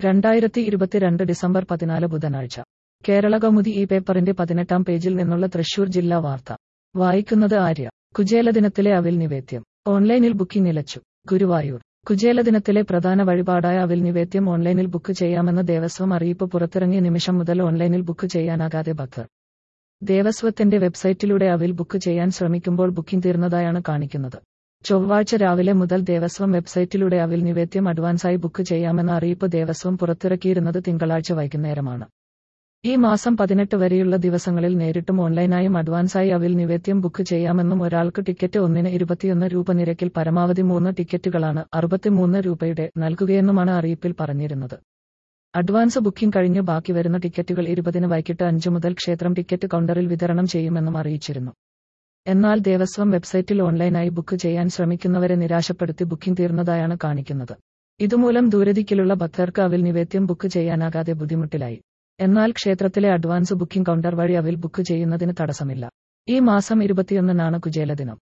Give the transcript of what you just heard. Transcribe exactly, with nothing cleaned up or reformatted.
രണ്ടായിരത്തി ഇരുപത്തിരണ്ട് ഡിസംബർ പതിനാല് ബുധനാഴ്ച കേരളകൗമുദി ഈ പേപ്പറിന്റെ പതിനെട്ടാം പേജിൽ നിന്നുള്ള തൃശൂർ ജില്ലാ വാർത്ത വായിക്കുന്നത് ആര്യ. കുചേലദിനത്തിലെ അവിൽ നിവേദ്യം ഓൺലൈനിൽ ബുക്കിംഗ് നിലച്ചു. ഗുരുവായൂർ. കുചേലദിനത്തിലെ പ്രധാന വഴിപാടായ അവിൽ നിവേദ്യം ഓൺലൈനിൽ ബുക്ക് ചെയ്യാമെന്ന് ദേവസ്വം അറിയിപ്പ് പുറത്തിറങ്ങിയ നിമിഷം മുതൽ ഓൺലൈനിൽ ബുക്ക് ചെയ്യാനാകാതെ ഭക്തർ. ദേവസ്വത്തിന്റെ വെബ്സൈറ്റിലൂടെ അവിൽ ബുക്ക് ചെയ്യാൻ ശ്രമിക്കുമ്പോൾ ബുക്കിംഗ് തീർന്നതായാണ് കാണിക്കുന്നത്. ചൊവ്വാഴ്ച രാവിലെ മുതൽ ദേവസ്വം വെബ്സൈറ്റിലൂടെ അവിൽ നിവേദ്യം അഡ്വാൻസായി ബുക്ക് ചെയ്യാമെന്ന അറിയിപ്പ് ദേവസ്വം പുറത്തിറക്കിയിരുന്നത് തിങ്കളാഴ്ച വൈകുന്നേരമാണ്. ഈ മാസം പതിനെട്ട് വരെയുള്ള ദിവസങ്ങളിൽ നേരിട്ടും ഓൺലൈനായും അഡ്വാൻസായി അവിൽ നിവേദ്യം ബുക്ക് ചെയ്യാമെന്നും ഒരാൾക്ക് ടിക്കറ്റ് ഒന്നിന് ഇരുപത്തിയൊന്ന് രൂപ നിരക്കിൽ പരമാവധി മൂന്ന് ടിക്കറ്റുകളാണ് അറുപത്തിമൂന്ന് രൂപയുടെ നൽകുകയെന്നുമാണ് അറിയിപ്പിൽ പറഞ്ഞിരുന്നത്. അഡ്വാൻസ് ബുക്കിംഗ് കഴിഞ്ഞ് ബാക്കി വരുന്ന ടിക്കറ്റുകൾ ഇരുപതിന് വൈകിട്ട് അഞ്ചു മുതൽ ക്ഷേത്രം ടിക്കറ്റ് കൗണ്ടറിൽ വിതരണം ചെയ്യുമെന്നും അറിയിച്ചിരുന്നു. എന്നാൽ ദേവസ്വം വെബ്സൈറ്റിൽ ഓൺലൈനായി ബുക്ക് ചെയ്യാൻ ശ്രമിക്കുന്നവരെ നിരാശപ്പെടുത്തി ബുക്കിംഗ് തീർന്നതായാണ് കാണിക്കുന്നത്. ഇതുമൂലം ദൂരദിക്കിലുള്ള ഭക്തർക്ക് അവിൽ നിവേദ്യം ബുക്ക് ചെയ്യാനാകാതെ ബുദ്ധിമുട്ടിലായി. എന്നാൽ ക്ഷേത്രത്തിലെ അഡ്വാൻസ് ബുക്കിംഗ് കൗണ്ടർ വഴി അവിൽ ബുക്ക് ചെയ്യുന്നതിന് തടസ്സമില്ല. ഈ മാസം ഇരുപത്തിയൊന്നിനാണ് കുചേലദിനം.